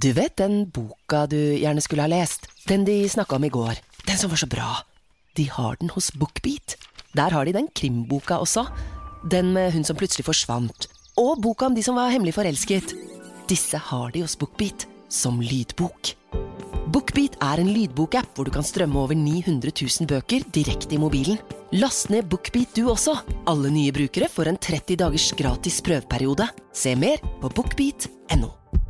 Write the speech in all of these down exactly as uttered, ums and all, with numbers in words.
Du vet den boka du gjerne skulle ha lest? Den de snakket om i går. Den som var så bra. De har den hos BookBeat. Der har de den krimboka også. Den med hun som plutselig forsvant. Og boka om de som var hemmelig forelsket. Disse har de hos BookBeat som lydbok. BookBeat er en lydbokapp hvor du kan strømme over ni hundre tusen bøker direkte i mobilen. Last ned BookBeat du også. Alle nye brukere får en tretti dagers gratis prøveperiode. Se mer på bookbeat punktum no.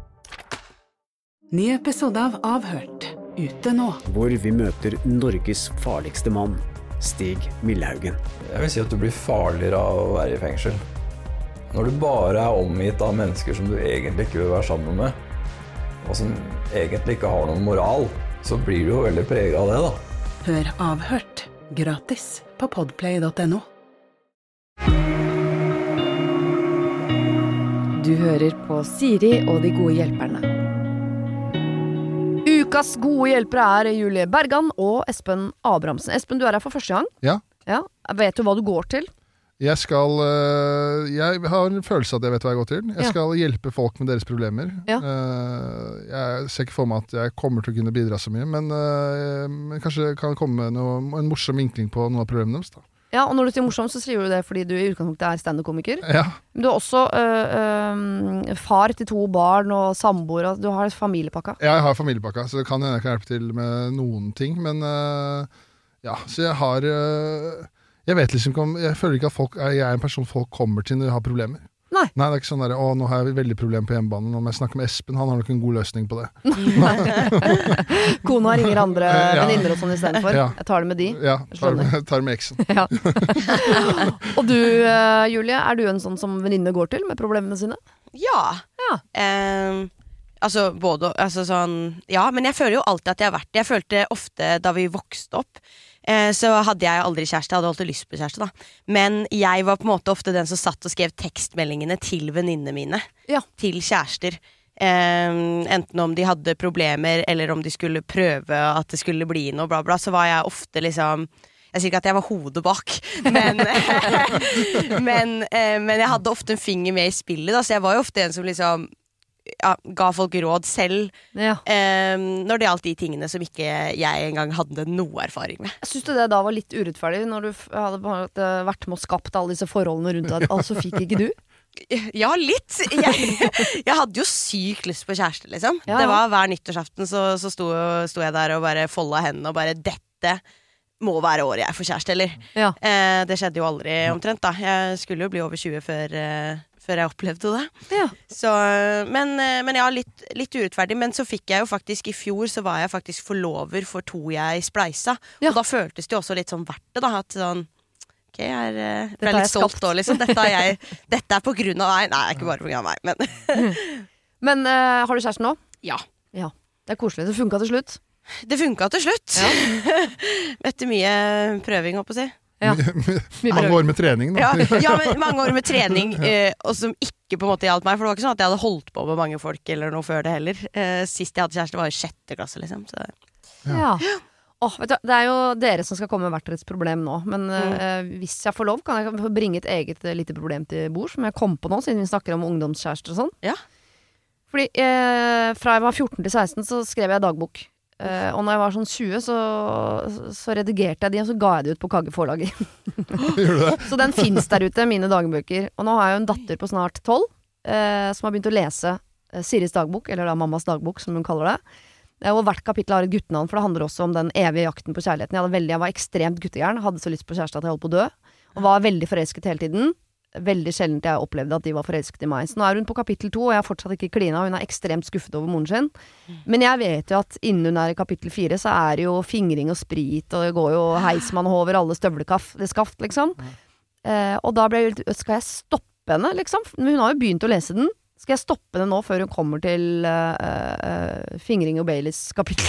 Ny episode av Avhørt, ute nå. Hvor vi møter Norges farligste mann, Stig Millhaugen. Jeg vil si at du blir farligere av å være i fengsel. Når du bare er omgitt av mennesker som du egentlig ikke vil være sammen med, og som egentlig ikke har noen moral, så blir du jo veldig preget av det da. Hør Avhørt, gratis på podplay punktum no. Du hører på Siri og de gode hjelperne. Ukas gode hjelpere er Julie Bergan og Espen Abrahamsen. Espen, du er her for første gang. Ja. Ja. Vet du hva du går til? Jeg skal, jeg har en følelse at jeg vet hva jeg går til. Jeg skal ja. hjelpe folk med deres problemer. Ja. Jeg ser ikke for meg at jeg kommer til å kunne bidra så mye, men, men kanskje kan komme med noe, en morsom vinkling på noen av problemene deres da. Ja, og når du sier morsom, så skriver du det fordi du i utgangspunktet er stand-up-komiker. Ja. Men du er også øh, øh, far til to barn og samboer, og du har familiepakka. Ja, jeg har familiepakka, så det kan jeg kan hjelpe til med noen ting, men øh, ja, så jeg har øh, jeg vet liksom ikke om, jeg føler ikke at folk, jeg er en person folk kommer til når de har problemer. Nei. Nei, det er ikke sånn der, å, nå har jeg veldig problem på hjemmebanen, og om jeg snakker med Espen, han har nok en god løsning på det. Kona ringer andre ja. venninner og sånn i stedet for. Ja. Jeg tar det med de. Ja, tar det med, tar det med eksen. Ja. Og du, Julie, er du en sånn som venninne går til med problemene sine? Ja. Ja. Um, altså, både, altså sånn, ja, men jeg føler jo alltid at jeg har vært det. Jeg følte ofte da vi vokste opp, så hadde jeg aldri kjæreste, jeg hadde alltid lyst på kjæreste da. Men jeg var på en måte ofte den som satt og skrev tekstmeldingene til venninnene mine, ja. til kjærester. Um, enten om de hadde problemer, eller om de skulle prøve at det skulle bli noe bla bla, så var jeg ofte liksom, jeg sier ikke at jeg var hodet bak, men, men, uh, men jeg hadde ofte en finger med i spillet da, så jeg var jo ofte en som liksom ja, ga folk råd selv ja. um, når det gjaldt de tingene som ikke jeg engang hadde noe erfaring med. Jeg synes det da var litt urettferdig når du hadde vært med og skapt alle disse forholdene rundt deg, altså fikk ikke du? Ja, litt. Jeg, jeg hadde jo sykt lyst på kjæreste, liksom. Ja, ja. Det var hver nyttårsaften så, så sto, sto jeg der og bare foldet hendene og bare, dette må være året jeg får kjæreste, eller? Ja. Eh, det skjedde jo aldri omtrent da. Jeg skulle jo bli over tjue før... Eh, før jeg opplevde det. Ja. Så, men, men ja, litt, litt urettferdig. Men så fikk jeg jo faktisk, i fjor så var jeg faktisk forlover for to jeg spleisa. Ja. Og da føltes det jo også litt sånn verdt det da, at sånn, ok, jeg er, jeg er litt stolt da, liksom. Dette er, jeg, dette er på grunn av meg. Nei, det er ikke bare på grunn av meg, men... men uh, har du kjæreste nå? Ja. Ja. Det er koselig. Det funket til slutt? Det funket til slutt. Ja. Etter mye prøving, håper jeg å si. Ja. Mange år med trening da. Ja, ja, men mange år med trening eh, og som ikke på en måte hjalp meg. For det var ikke sånn at jeg hadde holdt på med mange folk eller noe før det heller. eh, Sist jeg hadde kjæreste var i sjette klasse liksom, så. Ja, ja. Oh, vet du, det er jo dere som skal komme med hvert deres problem nå. Men mm. eh, hvis jeg får lov, kan jeg bringe et eget eh, lite problem til bord som jeg kom på nå, siden vi snakker om ungdomskjærester og sånn. Ja. Fordi eh, fra jeg var fjorten til seksten så skrev jeg dagbok. Uh, og når jeg var sånn tjue så, så redigerte jeg de og så ga jeg det ut på Kagge forlaget. Så den finnes der ute, mine dagbøker. Og nå har jeg jo en datter på snart tolv uh, som har begynt å lese uh, Siris dagbok, eller da mammas dagbok som hun kaller det. uh, Og hvert kapittel har et guttenavn, for det handler også om den evige jakten på kjærligheten. Jeg, hadde veldig, jeg var ekstremt guttegern, hadde så lyst på kjæreste at jeg holdt på å dø, og var veldig forelsket hele tiden. Veldig sjeldent jeg opplevde at de var forelsket i meg. Så nå er hun på kapittel to, og jeg har fortsatt ikke klina, og hun er ekstremt skuffet over moren sin. Men jeg vet jo at innen hun er i kapittel fire, så er det jo fingring og sprit, og det går jo heismann over alle støvleskaft, liksom. Eh, og da ble jeg litt, skal jeg stoppe henne, liksom? Men hun har jo begynt å lese den. Skal jeg stoppe henne nå før hun kommer til uh, uh, Fingring og Baileys kapittel?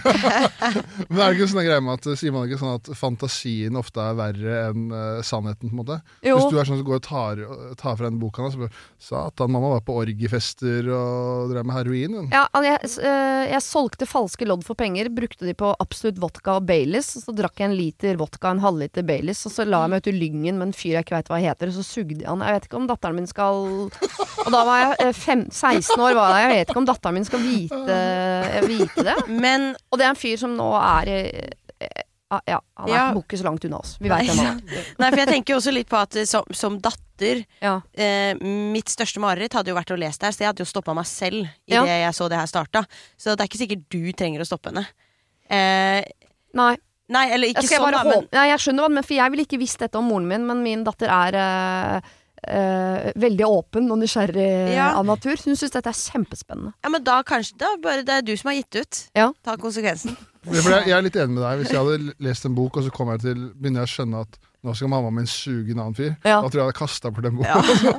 Men er det ikke sånn greie med at sier man ikke sånn at fantasien ofte er verre enn uh, sannheten, på en måte? Jo. Hvis du er sånn som går og tar, tar fra den boka, så bare, satan, mamma var på orgiefester og drev med heroin. Ja, jeg, uh, jeg solgte falske lodd for penger, brukte de på absolutt vodka og Baileys, så drakk jeg en liter vodka, en halvliter Baileys, og så la jeg meg ut i lyngen med en fyr jeg ikke vet hva jeg heter, og så sugde jeg han. Jeg vet ikke om datteren min skal... Og da var jeg jeg fem, seksten år var det. Jeg vet ikke om datteren min skal vite, vite det. Men, og det er en fyr som nå er ja, han er ja. bor ikke så langt unna oss. Vi vet hvem han er. Nei, for jeg tenker jo også litt på at som, som datter ja. eh, mitt største mareritt hadde jo vært å lese det her, så jeg hadde jo stoppet meg selv i ja. det jeg så det her startet. Så det er ikke sikkert du trenger å stoppe henne. Eh, Nei. Nei, eller ikke jeg sånn da, men... Nei, jeg skjønner hva, men for jeg ville ikke visst dette om moren min, men min datter er uh, uh, veldig åpen og nysgjerrig ja. av natur. Hun synes dette er kjempespennende. Ja, men da kanskje da, bare det er du som har gitt ut. Ja. Ta konsekvensen. For jeg, jeg er litt enig med deg. Hvis jeg hadde lest en bok, og så kommer jeg til, begynner jeg å skjønne at nå skal mamma min suge en annen fyr, ja. da tror jeg jeg hadde kastet på den boka.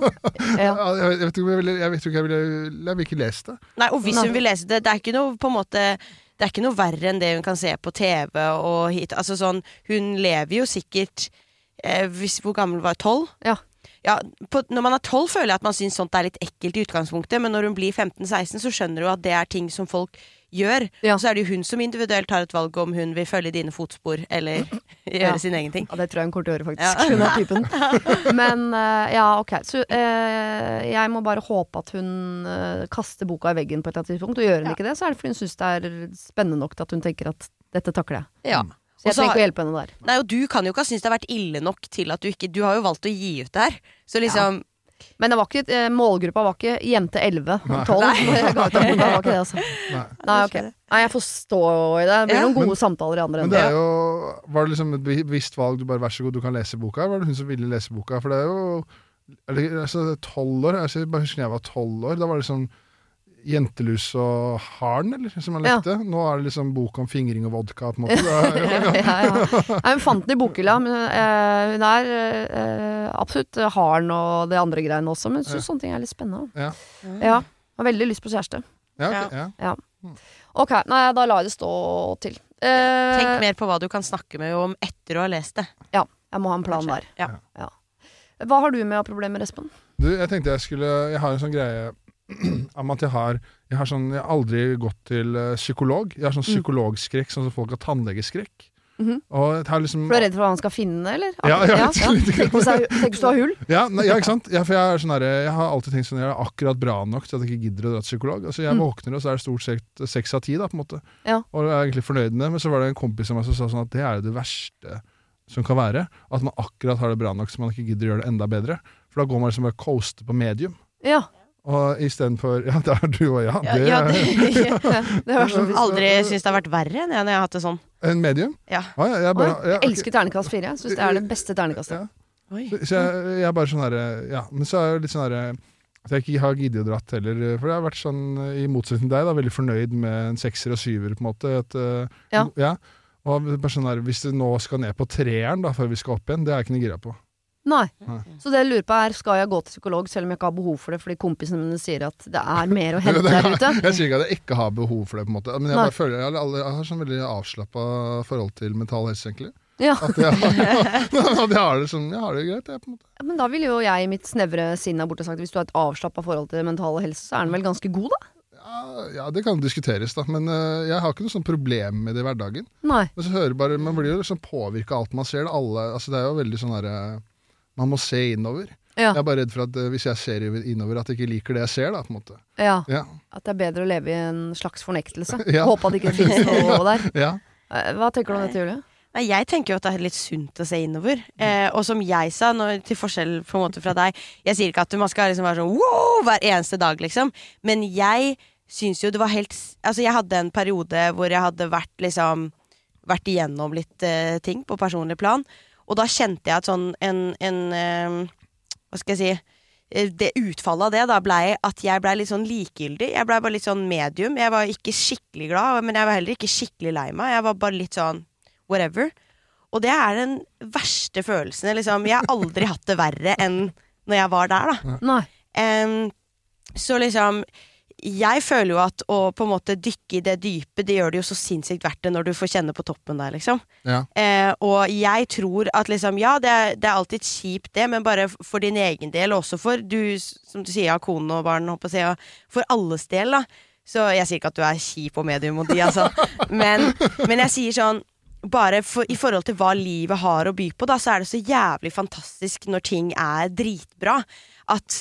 Ja. ja. jeg, jeg vet ikke om jeg ville, jeg vet ikke om jeg ville, jeg vil ikke lese det. Nei, og hvis Nei. hun vil lese det, det er ikke noe på en måte... Det er ikke noe verre enn det hun kan se på T V og hit. Altså sånn, hun lever jo sikkert eh, hvis, hvor gammel var tolv? Ja. Ja, på, når man er tolv føler jeg at man synes sånt er litt ekkelt i utgangspunktet, men når hun blir femten seksten så skjønner du at det er ting som folk gjør. Ja. Og så er det jo hun som individuelt har et valg om hun vil følge dine fotspor eller gjøre ja. sin egen ting. Ja, det tror jeg hun kommer til å gjøre faktisk. Ja. Hun er typen. Men uh, ja, ok. Så uh, jeg må bare håpe at hun uh, kaster boka i veggen på et eller annet tidspunkt, og gjør hun ja. ikke det, så er det fordi hun synes det er spennende nok til at hun tenker at dette takler jeg. Ja. Så jeg trenger ikke å hjelpe henne der. Nei, og du kan jo ikke ha syntes det har vært ille nok til at du ikke... Du har jo valgt å gi ut det her. Så liksom... Ja. Men det var ikke, eh, målgruppa var ikke jente elleve, tolv. Jeg ga ut av boka, det var ikke det, altså. Nei. Nei, ok. Nei, jeg får stå i det. Det blir ja. noen gode men, samtaler i andre enden. Men det er jo... Var det liksom et bevisst valg, du bare vær så god, du kan lese boka? Var det hun som ville lese boka? For det er jo... Eller, altså, tolv år, altså, jeg bare husker når jeg var tolv år, da var det liksom... Jentelus og Harn, eller, som jeg lekte. Ja. Nå er det liksom bok om fingring og vodka, på en måte. Er, ja, ja. ja, ja. Hun fant den i bokhylla, men uh, hun er uh, absolutt Harn og det andre greiene også, men hun synes ja. sånne ting er litt spennende. Ja. Ja, har veldig lyst på kjæreste. Ja, okay, ja. ja. Ok, nei, da lar jeg det stå til. Uh, Tenk mer på hva du kan snakke med om etter å ha lest det. Ja, jeg må ha en plan der. Ja. Ja. Hva har du med av problemer, Espen? Du, jeg tenkte jeg skulle, jeg har en sånn greie om at jeg har, jeg har sånn, jeg har aldri gått til uh, psykolog. Jeg har sånn psykologskrekk, sånn som folk har tannlegeskrekk. Mm-hmm. Og jeg har liksom... For du er redd for hva han skal finne, eller? Ja, ja, ja. Tenk hvis du har hull? Ja, ne, ja, ikke sant? Ja, for jeg, er sånn her, jeg har alltid tenkt sånn, jeg er akkurat bra nok til at jeg ikke gidder å dra til psykolog. Altså, jeg mm. våkner, og så er det stort sett seks av ti, da, på en måte. Ja. Og jeg er egentlig fornøyd med det, men så var det en kompis som sa sånn at det er det verste som kan være, at man akkurat har det bra nok så man ikke gidder å gjøre det enda bedre. For da går man liksom bare coaste på medium. Ja. Og i stedet for, ja, det er du og jeg. Ja, ja, det, ja. Det har sånn, aldri synes det har vært verre enn jeg når jeg har hatt det sånn. En medium? Ja. Ah, ja jeg, bare, jeg, jeg elsker ternekast fire. Jeg synes det er det beste ternekastet. Ja. Så, så jeg, jeg er bare sånn her, ja, men så er det litt sånn her, at jeg ikke har giddet å dratt heller, for jeg har vært sånn, i motsetning til deg, da, veldig fornøyd med en sekser og syver, på en måte. At, ja. ja. Og bare sånn her, hvis det nå skal ned på treeren da, før vi skal opp igjen, det er jeg ikke noe gira på. Nei. Nei. Så det jeg lurer på er, skal jeg gå til psykolog selv om jeg ikke har behov for det, fordi kompisene mine sier at det er mer å hente der ute? Jeg sier ikke at jeg ikke har behov for det, på en måte. Men jeg, bare føler, jeg, har, jeg har sånn veldig avslappet forhold til mental helse, egentlig. Ja. At jeg, at jeg har det sånn, jeg har det greit, jeg, på en måte. Ja, men da vil jo jeg i mitt snevre sinn ha borte sagt, hvis du har et avslappet forhold til mental helse, så er den vel ganske god, da? Ja, ja, det kan diskuteres, da. Men uh, jeg har ikke noe sånn problem med det i hverdagen. Nei. Men så hører bare, man blir jo liksom påvirket av alt man ser. Det, alle, altså det er jo veldig sånn her, man må se innover. Ja. Jeg er bare redd for at uh, hvis jeg ser innover, at jeg ikke liker det jeg ser, da, på en måte. Ja, ja. At det er bedre å leve i en slags fornektelse. Ja. Håper at det ikke finnes noe der. Ja. Hva tenker du om dette, Julie? Nei, jeg tenker jo at det er litt sunt å se innover. Eh, og som jeg sa, når, til forskjell på en måte fra deg, jeg sier ikke at man skal liksom være sånn wow, hver eneste dag, liksom. Men jeg syns jo det var helt... Altså, jeg hadde en periode hvor jeg hadde vært liksom vært igjennom litt uh, ting på personlig plan. Og da kjente jeg at sånn en, en uh, hva skal jeg si det utfallet av det da ble at jeg ble litt sånn likegyldig. Jeg ble bare litt sånn medium. Jeg var ikke skikkelig glad, men jeg var heller ikke skikkelig lei meg. Jeg var bare litt sånn whatever. Og det er den verste følelsen. Liksom. Jeg har aldri hatt det verre enn når jeg var der, da. Nei. Um, så liksom jeg føler jo at å på en måte dykke i det dype, det gjør det jo så sinnssykt verdt det når du får kjenne på toppen der, liksom. Ja. Eh, og jeg tror at liksom, ja, det er, det er alltid kjipt det, men bare for din egen del, også for du, som du sier, har kone og barn, håper jeg, for alles del, da. Så jeg sier ikke at du er kjip og medium og de, altså. Men, men jeg sier sånn, bare for, i forhold til hva livet har å by på, da, så er det så jævlig fantastisk når ting er dritbra, at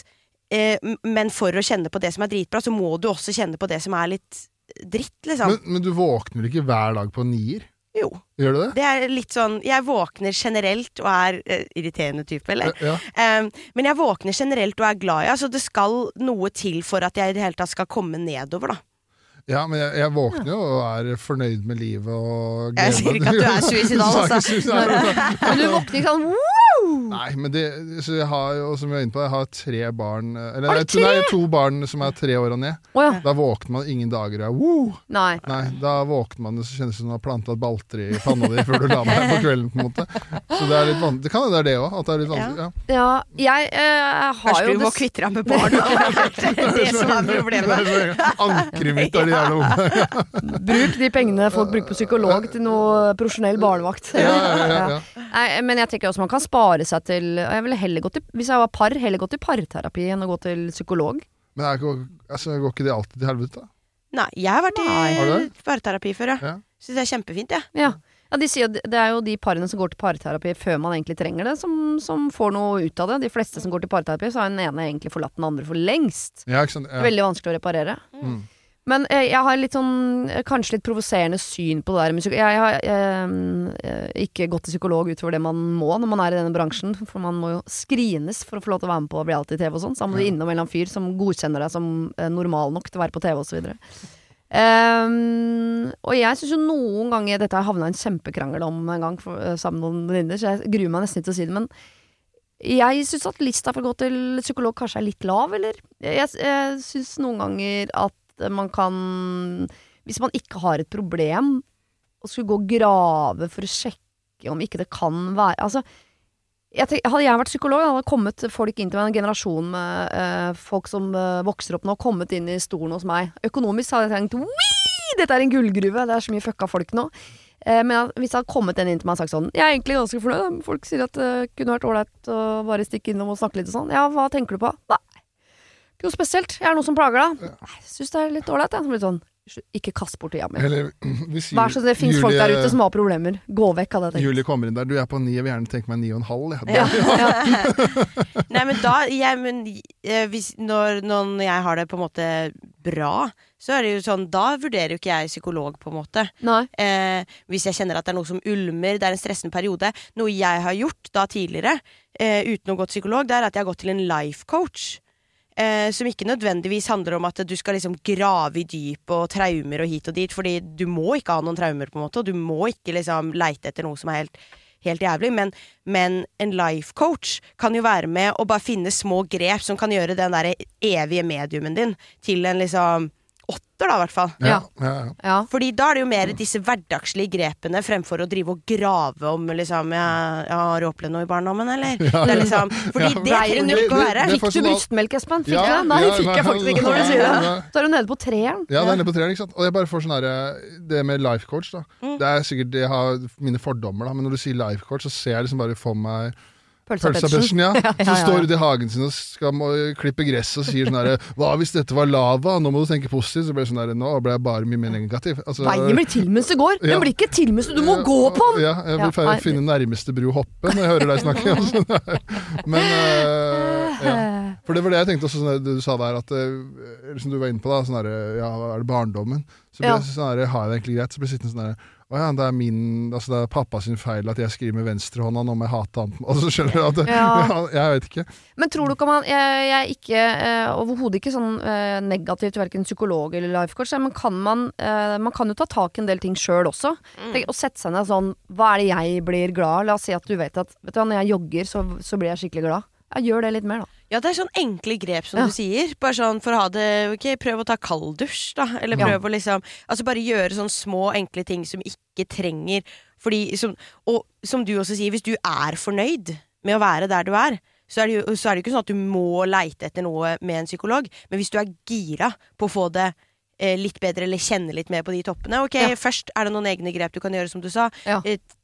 eh, men for å kjenne på det som er dritbra, så må du også kjenne på det som er litt dritt, liksom. Men, men du våkner ikke hver dag på nier? Jo. Gjør du det? Det er litt sånn, jeg våkner generelt og er eh, irriterende type, eller? Ja. Um, men jeg våkner generelt og er glad i, altså det skal noe til for at jeg i det hele tatt skal komme nedover, da. Ja, men jeg, jeg våkner jo og er fornøyd med livet og gleder. Jeg sier ikke at du er suicidal, altså. Men du våkner ikke sånn, woo! Nei, men det, så jeg har jo, som jeg er inne på, jeg har tre barn, eller Har du tre? Nei, to barn som er tre år og ned. Å ja. Da våkner man ingen dager og er, woo! Nei. Nei, da våkner man, så kjennes det som du har plantet balter i panna di før du la deg på kvelden, på en måte. Så det er litt vanskelig. Det kan jo være det også, at det er litt vanskelig, ja. Ja, jeg eh, har Først jo... du må kvitte deg med barn. Det er det som er problemet. Ankeret mitt er de jævla unge. Bruk de pengene folk bruker på psykolog til noe profesjonell barnevakt. Ja, ja, ja, ja. Nei, men jeg tenker også man kan spare seg til jeg ville heller gå til, hvis jeg var par, heller gå til parterapi enn å gå til psykolog. Men er ikke, altså, går ikke det alltid til helvete? Nei, jeg har vært Nei. Har i parterapi før, ja. Ja. Synes det er kjempefint, ja. Ja. Ja, de sier, det er jo de parene som går til parterapi før man egentlig trenger det, som, som får noe ut av det. De fleste som går til parterapi, så har den ene egentlig forlatt den andre for lengst. Ja, ikke sant? Ja. Veldig vanskelig å reparere. Mm. Men eh, jeg har litt sånn, kanskje litt provoserende syn på det der med psykolog. Jeg har eh, ikke gått til psykolog utover det man må når man er i denne bransjen, for man må jo skrines for å få lov til å være med på reality-tv og sånn, så må du innom en eller annen fyr som godkjenner deg som eh, normal nok til å være på tv og så videre. Um, og jeg synes jo noen ganger, dette har jeg havnet en kjempekrangel om en gang for, uh, sammen med noen venninner, så jeg gruer meg nesten til å si det, men jeg synes at lista for å gå til psykolog kanskje er litt lav, eller? Jeg, jeg, jeg synes noen ganger at man kan, hvis man ikke har et problem, og skulle gå og grave for å sjekke om ikke det kan være, altså, jeg tenk, hadde jeg vært psykolog, hadde kommet folk inn til meg, en generasjon med uh, folk som uh, vokser opp nå, kommet inn i stolen hos meg. Økonomisk hadde jeg tenkt, wii, dette er en gullgruve, det er så mye fucka folk nå. Uh, men hvis jeg hadde kommet en inn til meg og sagt sånn, jeg er egentlig ganske fornøyd, folk sier at det uh, kunne vært ålreit å bare stikke innom og snakke litt og sånn. Ja, hva tenker du på? Nei, ikke noe spesielt. Jeg er noe som plager deg. Jeg synes det er litt ålreit, jeg. Litt sånn, ikke kast bort tida mi. Vær så det finnes folk der ute som har problemer. Gå vekk av det. Julie kommer inn der, du er på ni, jeg vil gjerne tenke meg ni og en halv. Ja. Ja. Nei, men da, jeg, men, hvis, når, når jeg har det på en måte bra, så er det jo sånn, da vurderer jo ikke jeg psykolog på en måte. Nei. Eh, hvis jeg kjenner at det er noe som ulmer, det er en stressende periode. Noe jeg har gjort da tidligere, eh, uten å gå til psykolog, det er at jeg har gått til en life coach. Eh, som ikke nødvendigvis handler om at du skal liksom grave i dyp og traumer og hit og dit, fordi du må ikke ha noen traumer på en måte, og du må ikke liksom leite etter noe som er helt, helt jævlig, men, men en life coach kan jo være med å bare finne små grep som kan gjøre den der evige mediumen din til en liksom åtter da i hvert fall. Ja, ja, ja. Ja. Fordi da er det jo mer disse hverdagslige grepene fremfor å drive og grave om liksom, jeg, jeg har opplevd noe i barndommen, eller? Ja, det er liksom, fordi ja. det trenger jo ikke å være. Det- det- Fikk du sånn at- brystmelk, Espen? Fikk Ja, du det? Nei, ja, fikk nei, jeg faktisk ikke når du nei, sier det. nei. Så er du nede på treeren. Ja, det er nede på treeren, ikke sant? Og jeg bare får sånn her, det med life coach da. Mm. Det er sikkert, jeg har mine fordommer da, men når du sier life coach, så ser jeg liksom bare for meg Pølsapetsen. pølsapetsen, ja. Ja, ja, Så ja. står ute i hagen sin og skal må, klippe gress og sier sånn her, hva hvis dette var lava? Nå må du tenke positivt. Så ble det sånn her, nå ble jeg bare mye mer negativ. Altså, Veien blir til mens det går. Ja. Den blir ikke til mens du, du må gå på den. Ja, jeg vil Ja, feire, nei. finne nærmeste bru og hoppe når jeg hører deg snakke. Altså. Men øh, ja. For det var det jeg tenkte også, sånn, det du sa der, at øh, som du var inne på da, sånn her, ja, er det barndommen? Så ble Ja. jeg sånn her, har jeg det egentlig greit? Så ble jeg sittende sånn her, å ja, det er min, altså det er pappa sin feil at jeg skriver med venstrehånda, nå må jeg hate han. Og så skjønner du at det, Ja. ja, jeg vet ikke. Men tror du ikke man Jeg, jeg er ikke eh, overhodet ikke sånn eh, negativ til hverken psykolog eller life coach, men kan man eh, Man kan jo ta tak i en del ting sjøl også. Tenk, å sette seg ned sånn, hva er det jeg blir glad av? La oss si at du vet at vet du, hva, når jeg jogger, så, så blir jeg skikkelig glad. Jeg gjør det litt mer, da. Ja, det er sånn enkle grep som Ja. du sier. Bare sånn for å ha det, ok, prøv å ta kalddusj da. Eller Ja. prøv å liksom, altså bare gjøre sånne små enkle ting som ikke trenger. Fordi, som, og som du også sier, hvis du er fornøyd med å være der du er, så er det jo så er det ikke sånn at du må leite etter noe med en psykolog. Men hvis du er gira på å få det eh, litt bedre, eller kjenne litt mer på de toppene, ok, Ja. først er det noen egne grep du kan gjøre, som du sa. Ja. Eh,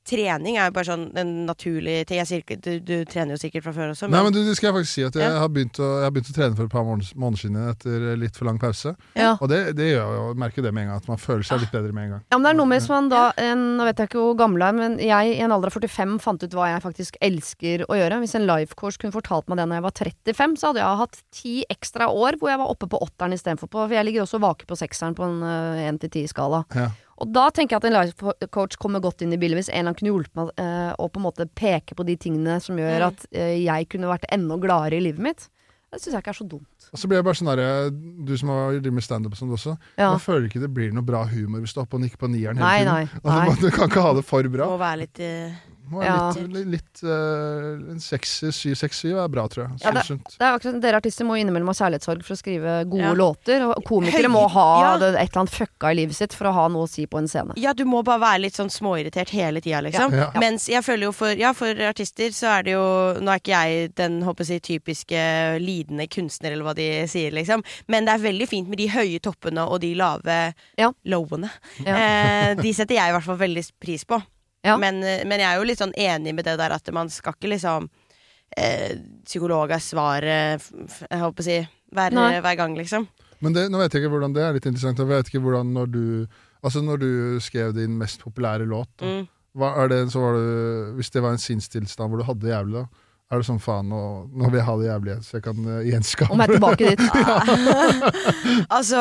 trening er jo bare sånn en naturlig ting. Jeg sier ikke, du, du trener jo sikkert fra før også. Men... Nei, men du, det skal jeg faktisk si at jeg, ja. har, begynt å, jeg har begynt å trene for et par måneder siden etter litt for lang pause. Ja. Og det, det gjør jo, jeg merker det med en gang, at man føler seg litt bedre med en gang. Ja, men det er noe med som man da, en, nå vet jeg ikke hvor gammel jeg er, men jeg i en alder av førtifem fant ut hva jeg faktisk elsker å gjøre. Hvis en life coach kunne fortalt meg det når jeg var trettifem, så hadde jeg hatt ti ekstra år hvor jeg var oppe på åtteren i stedet for på, for jeg ligger også vake på sekseren på en én til ti skala. Ja. Og da tenker jeg at en life coach kommer godt inn i bildet hvis en eller annen kunne hjulpet meg eh, å på en måte peke på de tingene som gjør at eh, jeg kunne vært enda gladere i livet mitt. Det synes jeg ikke er så dumt. Og så blir jeg bare sånn der, du som har drevet med stand-up og sånt også, ja. Jeg føler ikke det blir noe bra humor hvis du er oppe og nikker på nieren hele tiden. Nei, nei, altså, du kan ikke ha det for bra. Må være litt... Uh... Ja. Litt, litt uh, en seks syv seks syv er bra, tror jeg. Ja, det, det er akkurat, dere artister må innimellom ha kjærlighetssorg for å skrive gode ja. låter, og komikere må ha ja. det, et eller annet fucka i livet sitt for å ha noe å si på en scene. Ja, du må bare være litt sånn småirritert hele tida, liksom. Ja. Ja. Mens jeg føler jo for, ja, for artister så er det jo, nå er ikke jeg den, håper jeg, typiske lidende kunstner, eller hva de sier, liksom. Men det er veldig fint med de høye toppene og de lave ja. lowene. Ja. Eh, de setter jeg i hvert fall veldig pris på. Ja. Men, men jeg er jo litt sånn enig med det der at man skal ikke liksom eh, psykolog er svaret jeg håper å si hver, hver gang liksom. Men det, nå vet jeg ikke hvordan det er litt interessant. Jeg vet ikke hvordan når du altså når du skrev din mest populære låt mm. hva er det, så var det, hvis det var en sinnstilstand hvor du hadde det jævlig da, er det sånn faen nå, nå vil jeg ha det jævlig så jeg kan uh, gjenskape om jeg er tilbake dit altså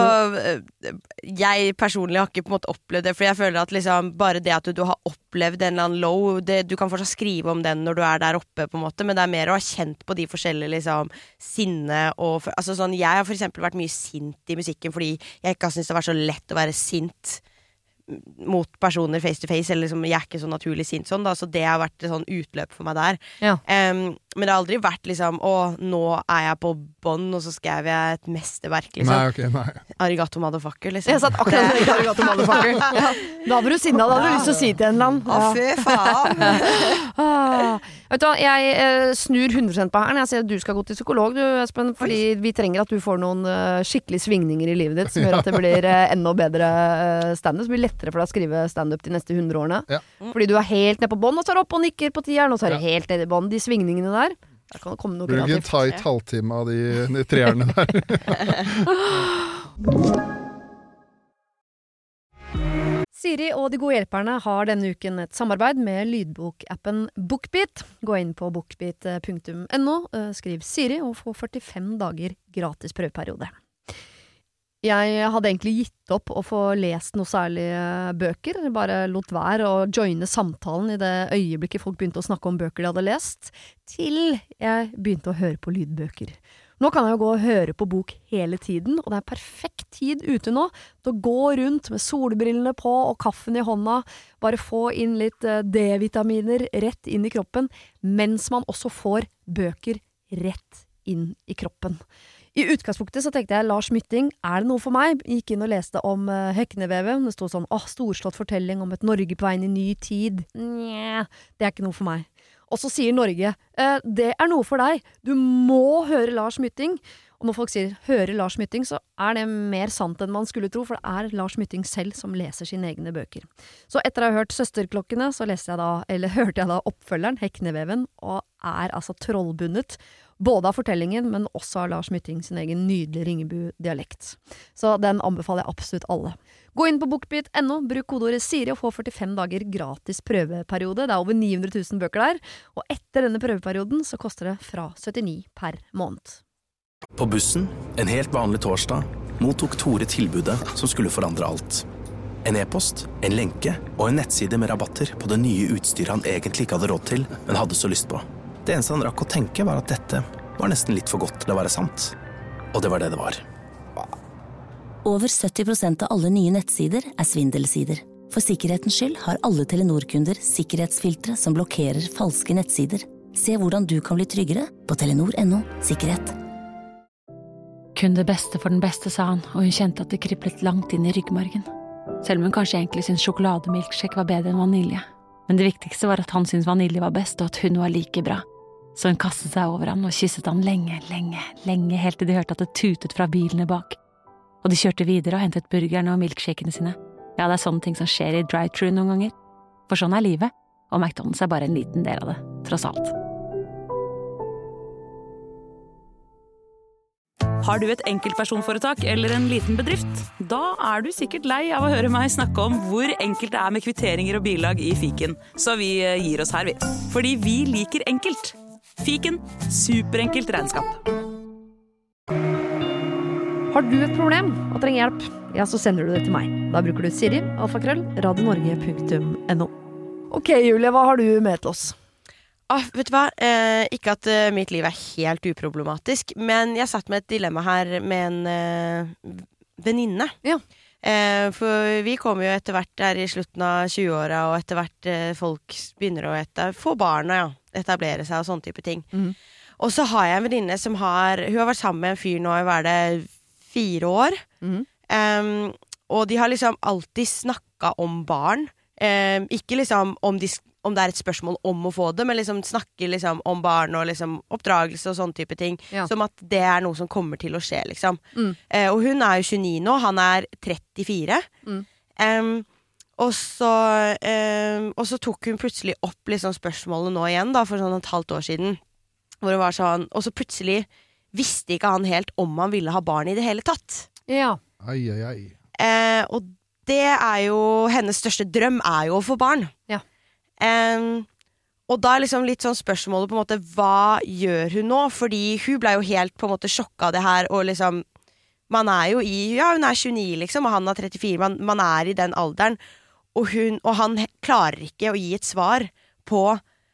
jeg personlig har ikke på en måte opplevd det, for jeg føler at liksom bare det at du, du har opplevd en eller annen low, det, du kan fortsatt skrive om den når du er der oppe på en måte, men det er mer å ha kjent på de forskjellige liksom sinne og, altså sånn, jeg har for eksempel vært mye sint i musikken fordi jeg ikke har syntes det var så lett å være sint mot personer face to face, eller liksom, jeg er ikke så naturlig sint sånn da, så det har vært et sånn utløp for meg der. Ja. Um, men det har aldri vært liksom, å, nå er jeg på bånd, og så skrev jeg et mesterverk, liksom. Nei, ok, nei. Arigato motherfucker, liksom. Jeg satt akkurat med arigato motherfucker. Ja. Da hadde du sinna, da hadde du lyst til å si til en eller annen. Å, fy faen. ah. Vet du hva, jeg eh, snur hundre prosent på her, jeg sier at du skal gå til psykolog, du, Espen, fordi vi trenger at du får noen uh, skikkelige svingninger i livet ditt, som gjør at det blir uh, enda bedre uh, stand-up, så blir det lettere for deg å skrive stand-up de neste hundre årene. Ja. Fordi du er helt ned på bånd, og så er du opp og nikker på tieren, og så er du ja. helt ned i bånd. De svingningene der, der kan det komme noe kreativt. Det blir ikke en tight halvtime av de, de treerne der. Siri og De gode hjelperne har denne uken et samarbeid med lydbokappen BookBeat. Gå inn på bookbeat punktum no, skriv Siri og få førtifem dager gratis prøveperiode. Jeg hadde egentlig gitt opp å få lest noe særlig bøker, bare lot være å joine samtalen i det øyeblikket folk begynte å snakke om bøker de hadde lest, til jeg begynte å høre på lydbøker. Nå kan jeg jo gå og høre på bok hele tiden, og det er perfekt tid ute nå til å gå rundt med solbrillene på og kaffen i hånda, bare få inn litt D-vitaminer rett inn i kroppen, mens man også får bøker rett inn i kroppen. I utgangspunktet så tenkte jeg, Lars Mytting, er det noe for meg? Gikk inn og leste om uh, Heknevevet. Det stod sånn, åh, storslått fortelling om et Norge på vei inn i ny tid. Nja, det er ikke noe for meg. Og så sier Norge, eh, det er noe for deg. Du må høre Lars Mytting. Og når folk sier høre Lars Mytting, så er det mer sant enn man skulle tro, for det er Lars Mytting selv som leser sine egne bøker. Så etter å ha hørt Søsterklokkene, så leste jeg da, eller hørte jeg da oppfølgeren, Hekneveven, og er altså trollbundet, både av fortellingen, men også av Lars Mytting sin egen nydelige Ringebu-dialekt. Så den anbefaler jeg absolutt alle. Gå inn på bookbeat punktum no, bruk kodeordet Siri og få førtifem dager gratis prøveperiode. Det er over ni hundre tusen bøker der, og etter denne prøveperioden så koster det fra syttini per måned. På bussen, en helt vanlig torsdag, mottok Tore tilbudet som skulle forandre alt. En e-post, en lenke og en nettside med rabatter på det nye utstyret han egentlig ikke hadde råd til, men hadde så lyst på. Det eneste han rakk å tenke var at dette var nesten litt for godt til å være sant. Og det var det det var. Over sytti prosent av alle nye nettsider er svindelsider. For sikkerhetens skyld har alle Telenor-kunder sikkerhetsfiltre som blokkerer falske nettsider. Se hvordan du kan bli tryggere på telenor punktum no sikkerhet. Kun det beste for den beste, sa han, og hun kjente at det kriblet langt inn i ryggmargen. Selv om hun kanskje egentlig syntes sjokolademilkshake var bedre enn vanilje. Men det viktigste var at han syntes vanilje var best, og at hun var like bra. Så hun kastet seg over han og kysset han lenge, lenge, lenge, helt til de hørte at det tutet fra bilene bak. Og de kjørte videre og hentet burgerne og milkshakene sine. Ja, det er sånne ting som skjer i drive-thru noen ganger. For sånn er livet, Og McDonald's er bare en liten del av det, tross alt. Har du et enkeltpersonforetak eller en liten bedrift? Da er du sikkert lei av å høre meg snakke om hvor enkelt det er med kvitteringer og bilag i fiken. Så vi gir oss her, vi. Fordi vi liker enkelt. Fiken, superenkelt regnskap. Har du et problem og trenger hjelp, ja, så sender du det til meg. Da bruker du Siri, alfakrøll, radionorge punktum no. Ok, Julie, hva har du med til oss? Ah, vet du hva? Eh, ikke at eh, mitt liv er helt uproblematisk, men jeg satt med et dilemma her med en eh, venninne. Ja. Eh, for vi kommer jo etter hvert der i slutten av tjueåra, og etter hvert eh, folk begynner å ete, få barn og ja, etablere seg og sånne type ting. Mm. Og så har jeg en venninne som har, hun har vært sammen med en fyr nå i hva er det, fire år. Mm. Um, og de har liksom alltid snakket om barn. Um, ikke liksom om de om det er et spørsmål om å få det, men liksom snakke liksom om barn og liksom oppdragelse og sånne type ting, ja. Som at det er noe som kommer til å skje, liksom. Mm. Eh, og hun er jo tjueni nå, han er trettifire. Mm. Um, og, så, um, og så tok hun plutselig opp liksom spørsmålet nå igjen, da, for sånn et halvt år siden, hvor det var sånn, og så plutselig visste ikke han helt om han ville ha barn i det hele tatt. Ja. Ai, ai, ai. Eh, og det er jo, hennes største drøm er jo å få barn. Ja. Um, og da er liksom litt sånn spørsmålet på en måte, hva gjør hun nå? Fordi hun ble jo helt på en måte sjokket av det her, og liksom, man er jo i, ja hun er tjueni liksom, og han er trettifire, man, man er i den alderen, og, hun, og han klarer ikke å gi et svar på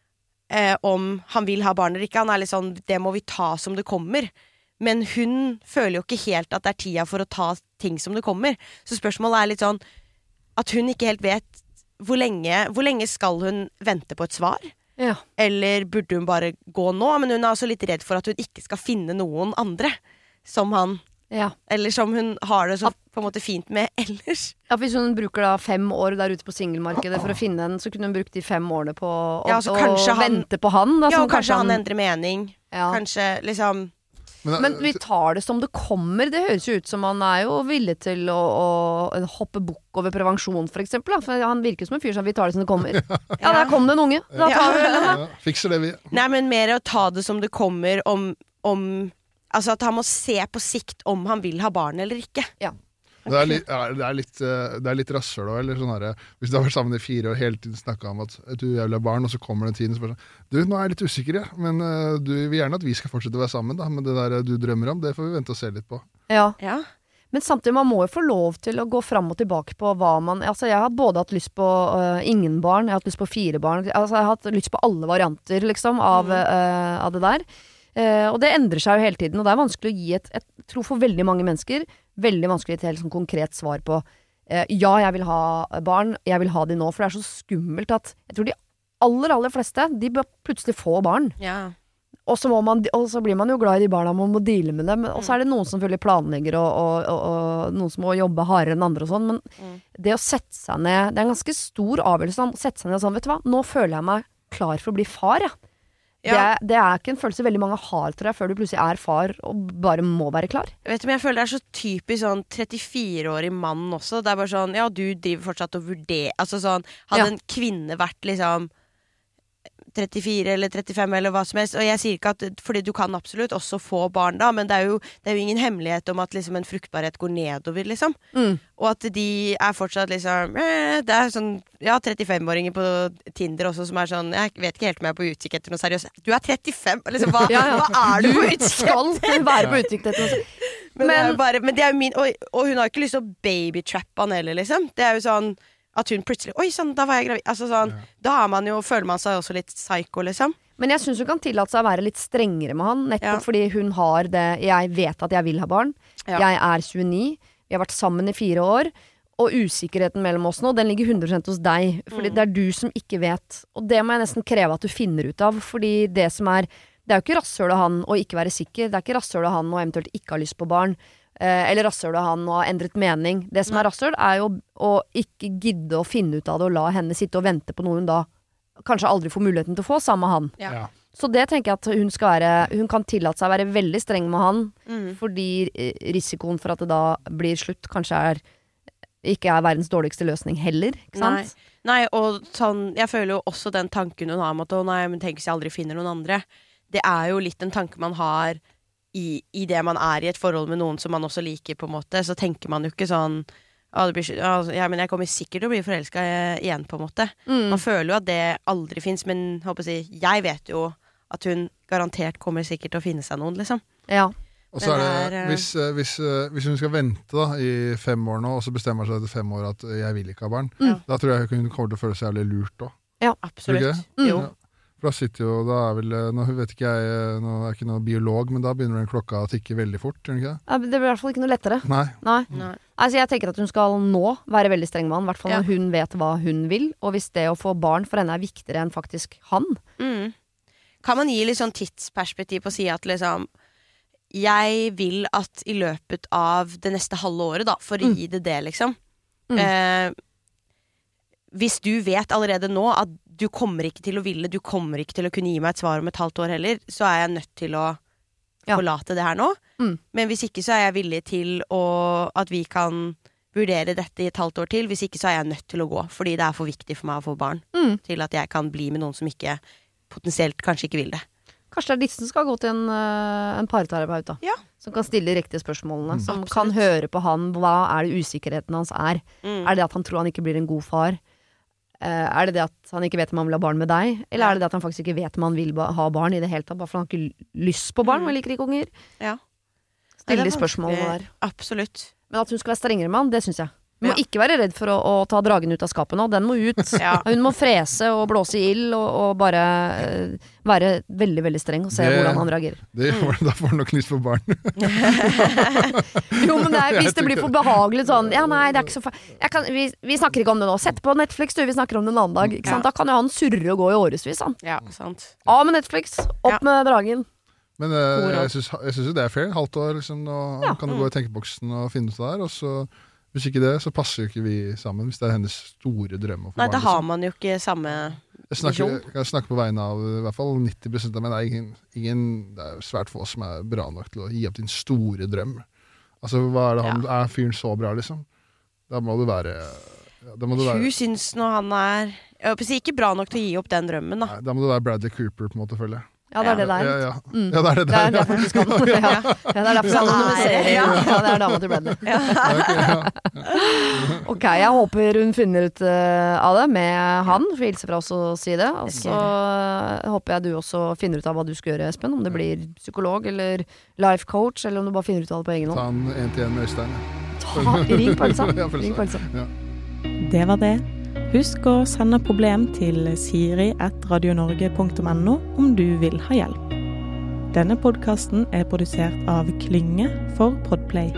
eh, om han vil ha barn eller ikke, han er litt sånn, det må vi ta som det kommer, men hun føler jo ikke helt at det er tida for å ta ting som det kommer, så spørsmålet er litt sånn, at hun ikke helt vet Hvor lenge, hvor lenge skal hun vente på et svar? Ja. Eller burde hun bare gå nå? Men hun er også litt redd for at hun ikke skal finne noen andre som han, ja. Eller som hun har det så på en måte fint med ellers. Ja, hvis hun bruker da fem år der ute på singelmarkedet for å finne en, så kunne hun brukt de fem årene på å, ja, å han, vente på han. Da, ja, og kanskje, kanskje han han endrer mening. Ja. Kanskje liksom... Men, Men vi tar det som det kommer. Det høres jo ut som han er jo villig til å, å hoppe bukk over prevensjon, for eksempel. Da. For han virker som en fyr som vi tar det som det kommer. Ja, der kom det en unge. Da tar vi det. ja, fikser det vi. Nei, men mer å ta det som det kommer om, om altså at han må se på sikt om han vil ha barn eller ikke. Ja. Det er litt, ja, det er litt, det er litt rassøl også, eller sånn her, hvis du har vært sammen i fire år hele tiden snakket om at du er jævla barn, og så kommer den tiden og spør sånn, du, nå er jeg litt usikker, ja, men uh, du vil gjerne at vi skal fortsette å være sammen, da, men det der du drømmer om, det får vi vente og se litt på. Ja. Ja. Men samtidig, man må jo få lov til å gå fram og tilbake på hva man, altså jeg har både hatt lyst på uh, ingen barn, jeg har hatt lyst på fire barn, altså jeg har hatt lyst på alle varianter, liksom, av, mm. uh, av det der. Uh, og det endrer seg jo hele tiden, og det er vanskelig å gi et, et tro for veldig mange mennesker, veldig vanskelig til et helt sånn konkret svar på eh, ja, jeg vil ha barn, jeg vil ha de nå, for det er så skummelt at jeg tror de aller, aller fleste, de bør plutselig få barn. Ja. Og så, må man, og så blir man jo glad i de barna, man må deale med dem, og så er det noen som selvfølgelig planlegger, og, og, og, og noen som må jobbe hardere enn andre og sånn, men mm. det å sette seg ned, det er en ganske stor avgjørelse, å sette seg ned og sånn, vet du hva, nå føler jeg meg klar for å bli far, ja. Ja. Det, er, det er ikke en følelse veldig mange har, tror jeg, før du plutselig er far og bare må være klar. Jeg vet, men jeg føler det er så typisk sånn trettifire-årig mann også. Det er bare sånn, ja, du driver fortsatt og vurderer. Altså sånn, hadde ja. En kvinne vært liksom trettifire eller trettifem eller hva som helst, og jeg sier ikke at, fordi du kan absolutt også få barn da, men det er jo, det er jo ingen hemmelighet om at liksom en fruktbarhet går nedover, liksom. Mm. Og at de er fortsatt liksom, eh, det er sånn, ja, trettifem-åringer på Tinder også som er sånn, jeg vet ikke helt om jeg er på utkikk etter noe seriøst. Du er trettifem, liksom, hva, ja, ja. hva er du på utkikk etter? Du skal være på utkikk etter noe. Men, men, det er bare, men det er jo min, og, og hun har ikke lyst til å babytrappe han heller, liksom. Det er jo sånn, at hun plutselig, oi sånn, da var jeg gravid, altså sånn, ja. Da har man jo, føler man seg også litt psycho, liksom. Men jeg synes hun kan tillate seg å være litt strengere med han, nettopp ja. Fordi hun har det, jeg vet at jeg vil ha barn, ja. Jeg er tjueni, vi har vært sammen i fire år, og usikkerheten mellom oss nå, den ligger hundre prosent hos deg, fordi mm. det er du som ikke vet, og det må jeg nesten kreve at du finner ut av, fordi det som er, det er jo ikke rasshøl av han å ikke være sikker, det er ikke rasshøl av han å eventuelt ikke ha lyst på barn, eller rasshøl av han og har endret mening. Det som er rasshøl er jo å ikke gidde å finne ut av det og la henne sitte og vente på noe hun da kanskje aldri får muligheten til å få sammen med han. Ja. Så det tenker jeg at hun skal være, hun kan tillate seg å være veldig streng med han, mm. fordi risikoen for at det da blir slutt kanskje er ikke er verdens dårligste løsning heller, ikke sant? Nei. Nei, og sånn, jeg føler jo også den tanken hun har om at, å nei, men tenk hvis jeg aldri finner noen andre. Det er jo litt en tanke man har i, i det man er i et forhold med noen som man også liker, på en måte. Så tenker man jo ikke sånn, å, det blir, altså, ja, men jeg kommer sikkert til å bli forelsket igjen, på en måte. Mm. Man føler jo at det aldri finnes, men håper jeg, jeg vet jo at hun garantert kommer sikkert til å finne seg noen, liksom. Ja. Og så er det, hvis, hvis, hvis hun skal vente da, i fem år nå, og så bestemmer seg etter fem år at jeg vil ikke ha barn, mm. da tror jeg hun kommer til å føle seg jævlig lurt også. Ja, absolutt. Mm. Ja. For da sitter jo, da er vel, nå vet ikke jeg, nå er jeg ikke noe biolog, men da begynner den klokka å tikke veldig fort, gjør den ikke det? Ja, det blir i hvert fall ikke noe lettere. Nei. Nei. Nei. Altså, jeg tenker at hun skal nå være veldig streng med han, i hvert fall når ja. hun vet hva hun vil, og hvis det å få barn for henne er viktigere enn faktisk han. Mm. Kan man gi litt sånn tidsperspektiv på å si at liksom, jeg vil at i løpet av det neste halve året da, for å gi det det liksom. Mm. Eh, hvis du vet allerede nå at du kommer ikke til å ville, du kommer ikke til å kunne gi meg et svar om et halvt år heller, så er jeg nødt til å ja. forlate det her nå. Mm. Men hvis ikke så er jeg villig til å, at vi kan vurdere dette i et halvt år til. Hvis ikke så er jeg nødt til å gå, fordi det er for viktig for meg å få barn. Mm. Til at jeg kan bli med noen som ikke potensielt kanskje ikke vil det. Kanskje det er disse som skal gå til en, en parterapeut da, ja. som kan stille de riktige spørsmålene, mm. som Absolutt. Kan høre på han, hva er det usikkerheten hans er? Mm. Er det at han tror han ikke blir en god far? Uh, er det det at han ikke vet om han vil ha barn med deg? Eller ja. Er det det at han faktisk ikke vet om han vil ba- ha barn i det hele tatt, bare for han har ikke lyst på barn, mm. og liker ikke unger? Ja. Stille de spørsmålene der. Absolutt. Men at hun skal være strengere med han, det synes jeg. Hun må ja. ikke være redd for å, å ta dragen ut av skapet nå. Den må ut. Ja. Hun må frese og blåse i ild og, og bare uh, være veldig, veldig streng og se det, hvordan han reagerer. Det, mm. Da får han nok lyst på barn. Jo, men det er, hvis det blir for behagelig sånn, ja nei, det er ikke så fa- jeg kan, vi, vi snakker ikke om det nå. Sett på Netflix, du, vi snakker om det en annen dag. Ikke sant? Ja. Da kan jo han surre og gå i årevis. Han. Ja, sant. Av med Netflix, opp ja. med dragen. Men uh, jeg synes, jeg synes jo det er fair. Halvt år, liksom, og ja. kan du mm. gå i tenkeboksen og finne ut det der, og så hvis ikke det, så passer jo ikke vi sammen. Hvis det er hennes store drøm å få Nei, barn. Da har man jo ikke samme jeg snakker, jeg kan snakke på vegne av i hvert fall nitti prosent av meg. Det er, ingen, ingen, det er svært få som er bra nok til å gi opp din store drøm. Altså, hva er det han, ja. Er fyren så bra, liksom? Da må du være... Ja, da må du være Hun synes når han er jeg håper ikke bra nok til å gi opp den drømmen, da. Nei, da må du være Bradley Cooper, på en måte, føler jeg. Ja, det er det der. Ja, ja. Mm. ja det er det der. Det er derfor du skal den. Ja. Ja, det er derfor han anonymiserer. Ja. Ja, det er dama til Bradley. Ja. Okay, ja. Ok, jeg håper hun finner ut uh, av det med han, for jeg hilser fra oss å si det. Og så uh, håper jeg du også finner ut av hva du skal gjøre, Espen. Om det blir psykolog eller life coach, eller om du bare finner ut av det på egen hånd. Ta en en til en med Øystein. Ta, ring Pølsa. Ja, ring Pølsa. Ja. Det var det. Husk å sende problem til siri at radionorge punktum no om du vil ha hjelp. Denne podcasten er produsert av Klynge for Podplay.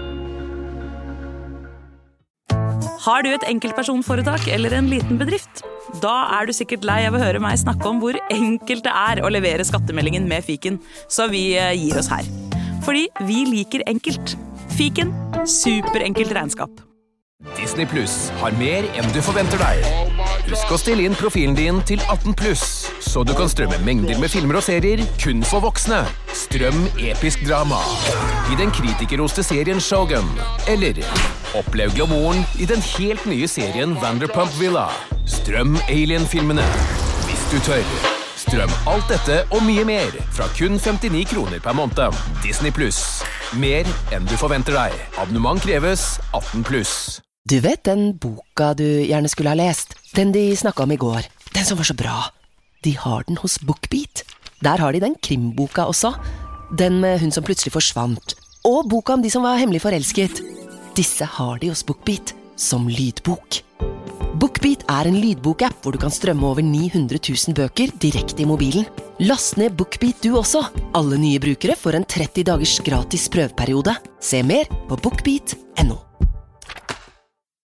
Har du et enkeltpersonforetak eller en liten bedrift? Da er du sikkert lei av å høre meg snakke om hvor enkelt det er å levere skattemeldingen med Fiken, så vi gir oss her. Fordi vi liker enkelt. Fiken, superenkelt regnskap. Disney Plus har mer enn du forventer deg. Husk å stille inn profilen din til atten pluss, så du kan strømme mengder med filmer og serier kun for voksne. Strøm episk drama i den kritikerroste serien Shogun. Eller opplev glamouren i den helt nye serien Vanderpump Villa. Strøm Alien-filmene hvis du tør. Strøm alt dette og mye mer fra kun femtini kroner per måned. Disney Plus. Mer enn du forventer deg. Abonnement kreves atten pluss. Du vet den boka du gjerne skulle ha lest? Den de snakket om i går. Den som var så bra. De har den hos BookBeat. Der har de den krimboka også. Den med hun som plutselig forsvant. Og boka om de som var hemmelig forelsket. Disse har de hos BookBeat som lydbok. BookBeat er en lydbokapp hvor du kan strømme over ni hundre tusen bøker direkte i mobilen. Last ned BookBeat du også. Alle nye brukere får en tretti dagers gratis prøveperiode. Se mer på bookbeat punktum no.